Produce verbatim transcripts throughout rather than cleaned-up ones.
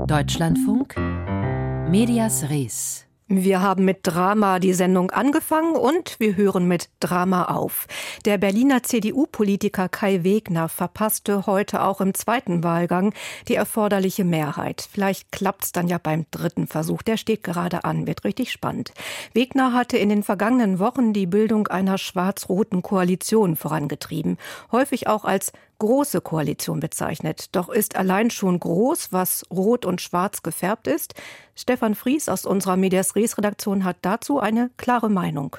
Deutschlandfunk, Medias Res. Wir haben mit Drama die Sendung angefangen und wir hören mit Drama auf. Der Berliner C D U-Politiker Kai Wegner verpasste heute auch im zweiten Wahlgang die erforderliche Mehrheit. Vielleicht klappt's dann ja beim dritten Versuch. Der steht gerade an, wird richtig spannend. Wegner hatte in den vergangenen Wochen die Bildung einer schwarz-roten Koalition vorangetrieben, häufig auch als große Koalition bezeichnet. Doch ist allein schon groß, was rot und schwarz gefärbt ist? Stefan Fries aus unserer Medias Res Redaktion hat dazu eine klare Meinung.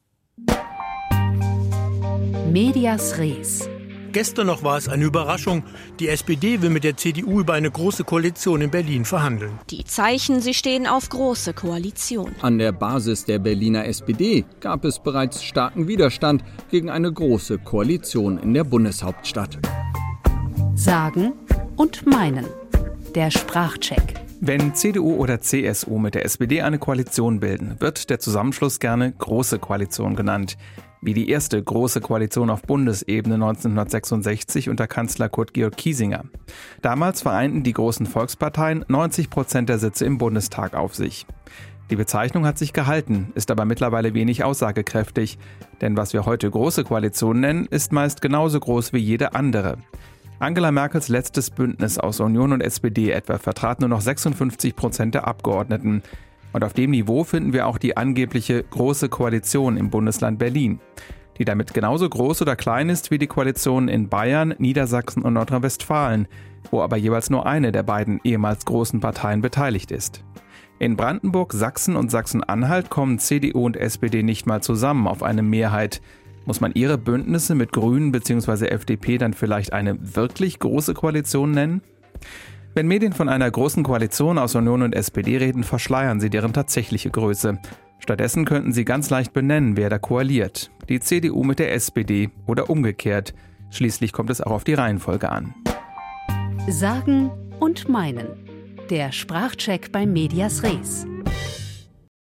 Medias Res. Gestern noch war es eine Überraschung. Die S P D will mit der C D U über eine große Koalition in Berlin verhandeln. Die Zeichen, sie stehen auf große Koalition. An der Basis der Berliner S P D gab es bereits starken Widerstand gegen eine große Koalition in der Bundeshauptstadt. Sagen und meinen. Der Sprachcheck. Wenn C D U oder C S U mit der S P D eine Koalition bilden, wird der Zusammenschluss gerne Große Koalition genannt. Wie die erste große Koalition auf Bundesebene neunzehnhundertsechsundsechzig unter Kanzler Kurt Georg Kiesinger. Damals vereinten die großen Volksparteien neunzig Prozent der Sitze im Bundestag auf sich. Die Bezeichnung hat sich gehalten, ist aber mittlerweile wenig aussagekräftig. Denn was wir heute Große Koalition nennen, ist meist genauso groß wie jede andere. Angela Merkels letztes Bündnis aus Union und S P D etwa vertrat nur noch sechsundfünfzig Prozent der Abgeordneten. Und auf dem Niveau finden wir auch die angebliche Große Koalition im Bundesland Berlin, die damit genauso groß oder klein ist wie die Koalitionen in Bayern, Niedersachsen und Nordrhein-Westfalen, wo aber jeweils nur eine der beiden ehemals großen Parteien beteiligt ist. In Brandenburg, Sachsen und Sachsen-Anhalt kommen C D U und S P D nicht mal zusammen auf eine Mehrheit. Muss man ihre Bündnisse mit Grünen bzw. F D P dann vielleicht eine wirklich große Koalition nennen? Wenn Medien von einer großen Koalition aus Union und S P D reden, verschleiern sie deren tatsächliche Größe. Stattdessen könnten sie ganz leicht benennen, wer da koaliert. Die C D U mit der S P D oder umgekehrt. Schließlich kommt es auch auf die Reihenfolge an. Sagen und meinen. Der Sprachcheck bei Medias Res.